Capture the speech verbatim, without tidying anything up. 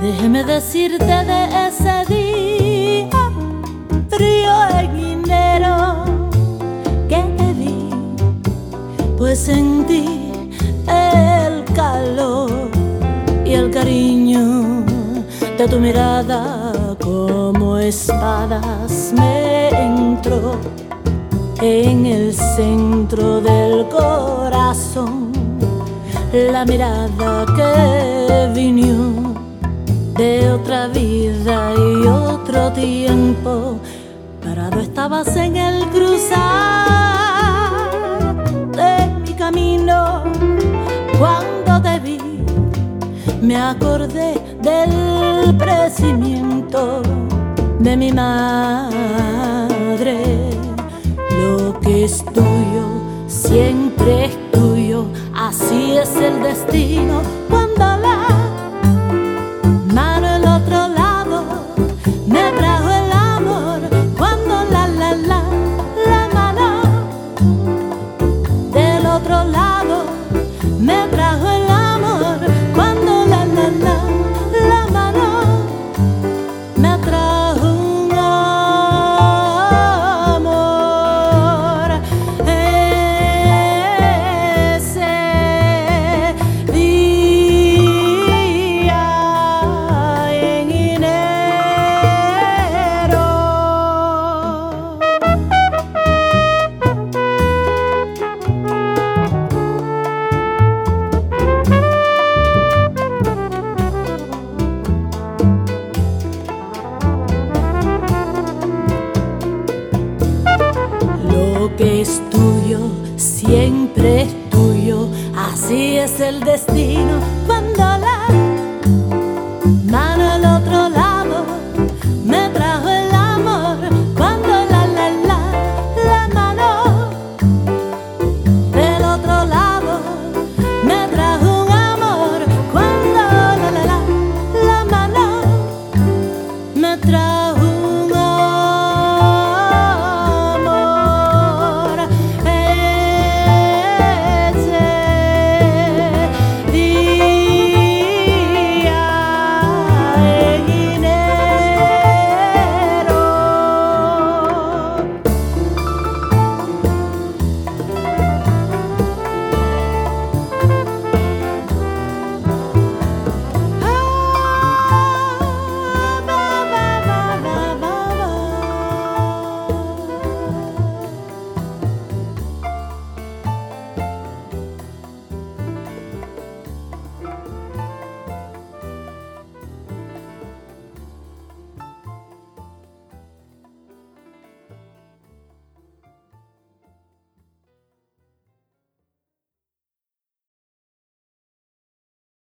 Déjeme decirte de ese día frío en enero que te vi, pues sentí el calor y el cariño de tu mirada como espadas me entró en el centro del corazón. La mirada que vino de otra vida y otro tiempo. Parado estabas en el cruzar de mi camino. Cuando te vi me acordé del presimiento de mi madre. Lo que es tuyo siempre es tuyo, así es el destino. Cuando la mano al otro lado me trajo el amor, cuando la la la la mano del otro lado me trajo el amor, cuando la la la la mano me trajo un amor. Ese día en enero. Lo que es tuyo siempre es tuyo, así es el destino. Cuando la mano al otro